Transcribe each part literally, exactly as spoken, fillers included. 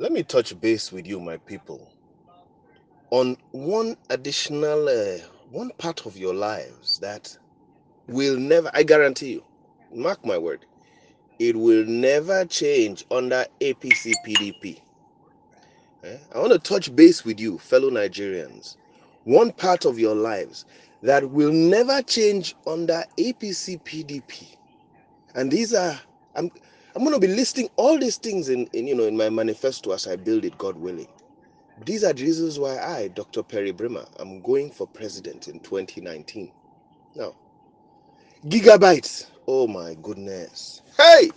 Let me touch base with you, my people, on one additional, uh, one part of your lives that will never, I guarantee you, mark my word, it will never change under A P C P D P. Eh? I want to touch base with you, fellow Nigerians. One part of your lives that will never change under A P C P D P. And these are, I'm, I'm going to be listing all these things in, in, you know, in my manifesto as I build it, God willing. These are the reasons why I, Doctor Perry Brimmer, am going for president in twenty nineteen. Now, gigabytes. Oh my goodness. Hey!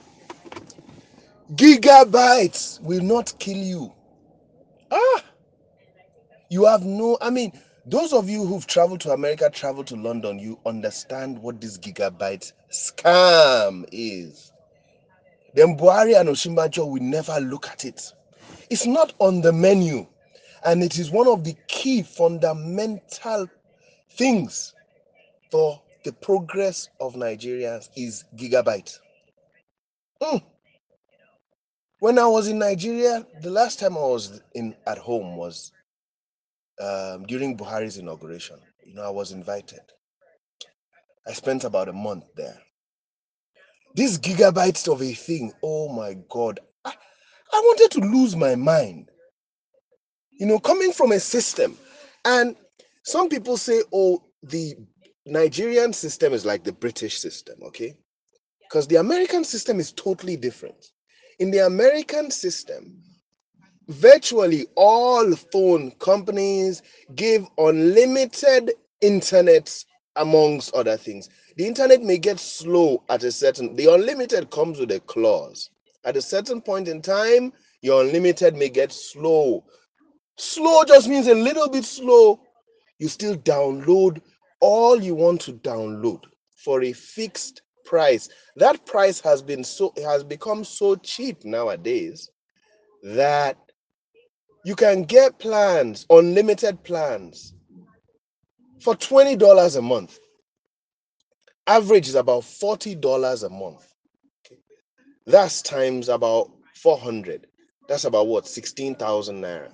Gigabytes will not kill you. Ah! You have no, I mean, those of you who've traveled to America, traveled to London, you understand what this gigabyte scam is. Then Buhari and Osinbajo will never look at it. It's not on the menu. And it is one of the key fundamental things for the progress of Nigerians is gigabyte. Mm. When I was in Nigeria, the last time I was in at home was um, during Buhari's inauguration. You know, I was invited. I spent about a month there. This gigabytes of a thing, oh my God. I, I wanted to lose my mind. You know, coming from a system. And some people say, oh, the Nigerian system is like the British system, okay? Because the American system is totally different. In the American system, virtually all phone companies give unlimited internet, amongst other things. The internet may get slow at a certain, the unlimited comes with a clause. At a certain point in time, your unlimited may get slow. Slow just means a little bit slow. You still download all you want to download for a fixed price. That price has been so has become so cheap nowadays that you can get plans, unlimited plans, for twenty dollars a month. Average is about forty dollars a month. Okay. That's times about four hundred. That's about what? sixteen thousand naira.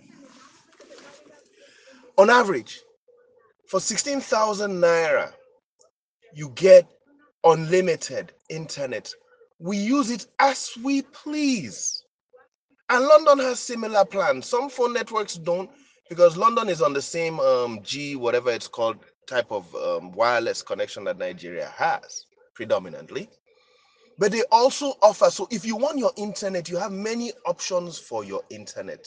On average, for sixteen thousand naira, you get unlimited internet. We use it as we please. And London has similar plans. Some phone networks don't, because London is on the same um, G, whatever it's called, type of um, wireless connection that Nigeria has predominantly. But they also offer, so if you want your internet, you have many options for your internet.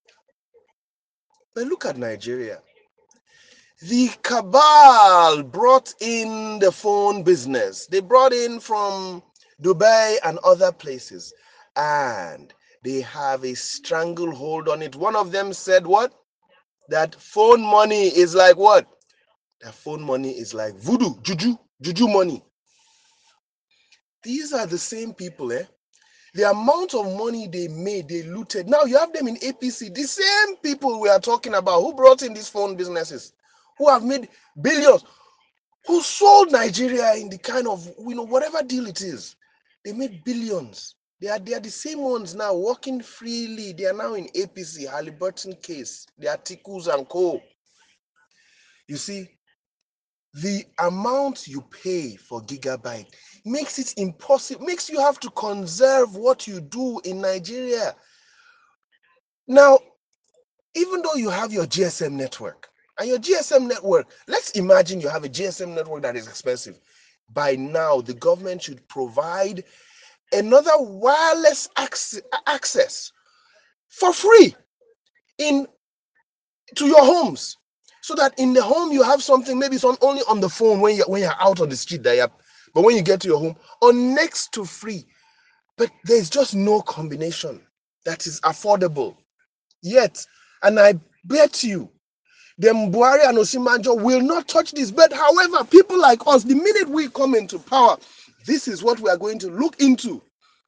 But look at Nigeria. The cabal brought in the phone business. They brought in from Dubai and other places, and they have a stranglehold on it. One of them said what? That phone money is like what? That phone money is like voodoo, juju, juju money. These are the same people, eh? The amount of money they made, they looted. Now you have them in A P C, the same people we are talking about who brought in these phone businesses, who have made billions, who sold Nigeria in the kind of, you know, whatever deal it is. They made billions. They are, they are the same ones now working freely. They are now in A P C, Halliburton case. They are Tikus and Co. You see, the amount you pay for gigabyte makes it impossible, makes you have to conserve what you do in Nigeria. Now, even though you have your G S M network, and your G S M network, let's imagine you have a G S M network that is expensive. By now, the government should provide another wireless access for free in to your homes, so that in the home you have something. Maybe it's on, only on the phone when you're when you're out on the street that you're, but when you get to your home, on next to free. But there's just no combination that is affordable yet. And I bet you, the Buhari and Osinbajo will not touch this. But however, people like us, the minute we come into power, this is what we are going to look into.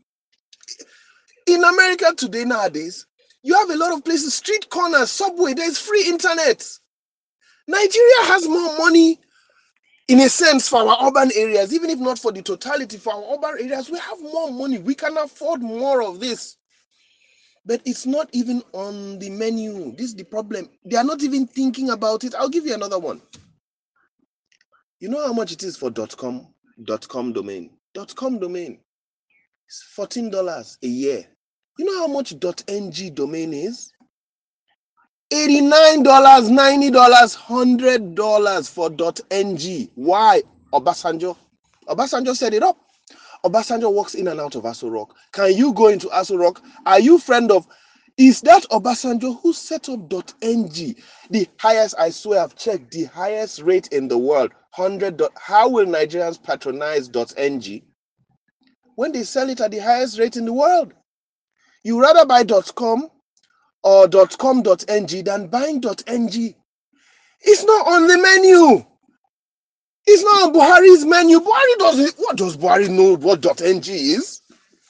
In America today, nowadays, you have a lot of places, street corners, subway, there's free internet. Nigeria has more money, in a sense, for our urban areas, even if not for the totality, for our urban areas, we have more money. We can afford more of this. But it's not even on the menu. This is the problem. They are not even thinking about it. I'll give you another one. You know how much it is for .com, .com domain? .com domain is fourteen dollars a year. You know how much .ng domain is? eighty-nine dollars, ninety dollars, one hundred dollars for .ng. Why? Obasanjo. Obasanjo set it up. Obasanjo walks in and out of Aso Rock. Can you go into Aso Rock? Are you friend of... Is that Obasanjo who set up .ng? The highest, I swear I've checked, the highest rate in the world. one hundred. How will Nigerians patronize .ng when they sell it at the highest rate in the world? You rather buy .com or .com.ng than buying .ng. It's not on the menu. It's not on Buhari's menu. Buhari doesn't... What does Buhari know what .ng is?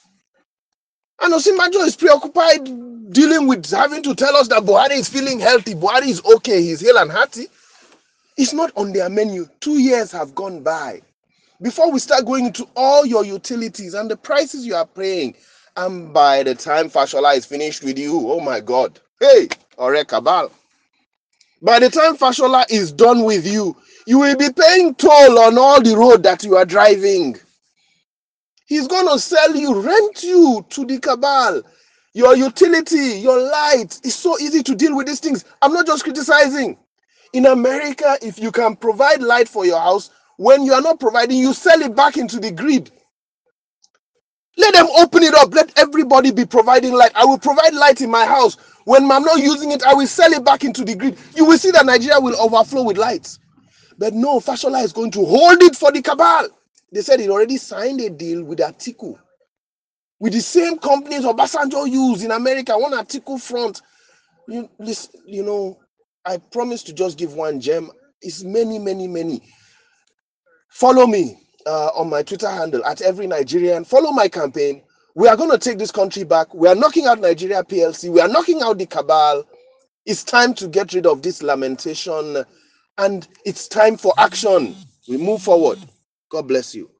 And Osinbajo is preoccupied dealing with having to tell us that Buhari is feeling healthy. Buhari is okay. He's hale and hearty. It's not on their menu. Two years have gone by before we start going into all your utilities and the prices you are paying. And by the time Fashola is finished with you, oh my God. Hey, Ore Kabal. By the time Fashola is done with you, you will be paying toll on all the road that you are driving. He's going to sell you, rent you to the cabal. Your utility, your light. It's so easy to deal with these things. I'm not just criticizing. In America, if you can provide light for your house, when you are not providing, you sell it back into the grid. Let them open it up. Let everybody be providing light. I will provide light in my house. When I'm not using it, I will sell it back into the grid. You will see that Nigeria will overflow with lights. But no, Fashola is going to hold it for the cabal. They said he already signed a deal with Atiku, with the same companies Obasanjo used in America, one Atiku front. You, listen, you know, I promise to just give one gem. It's many, many, many. Follow me uh, on my Twitter handle at Every Nigerian. Follow my campaign. We are going to take this country back. We are knocking out Nigeria P L C. We are knocking out the cabal. It's time to get rid of this lamentation, and it's time for action. We move forward. God bless you.